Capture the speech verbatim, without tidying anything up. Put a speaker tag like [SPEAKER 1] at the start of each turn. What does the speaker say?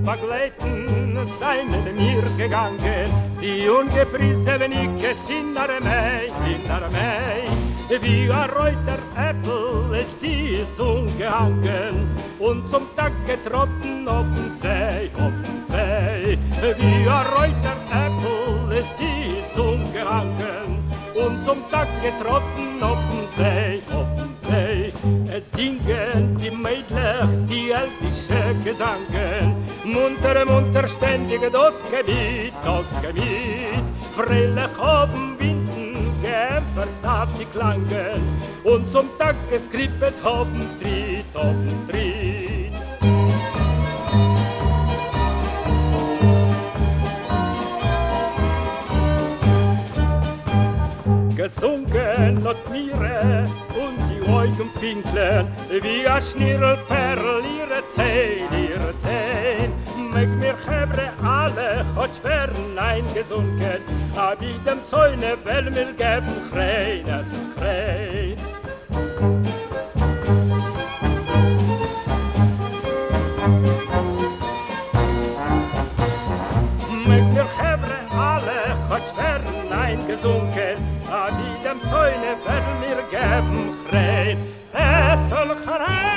[SPEAKER 1] begleiten, seien mir gegangen, die ungepriesenen sind Armee, in Armee. Wie ein reuter Äppel ist die Sonne gehangen und zum Tag getrotten auf den See, auf den See. Wie ein reuter Äppel ist die Sonne gehangen und zum Tag getrotten auf den See, auf den See. Es singen die Mädchen die ältische Gesangen, munter, munter, ständig das Gebiet, das Gebiet. Freilich oben Winden geämpfert auf die Klangen und zum Tag geskrippet haben Tritt, haben Tritt. Gesungen hat Mire und die Augenpinkeln wie ein Schnirrelperl ihre Zehn, ihre Zehn. Meg mir Hebre alle hat schweren eingesunken, ab jedem Zäune will mir geben Chrein, es ist Chrein. Meg mir Hebre alle hat schweren eingesunken, ab jedem Zäune will mir geben Chrein, es soll Chrein.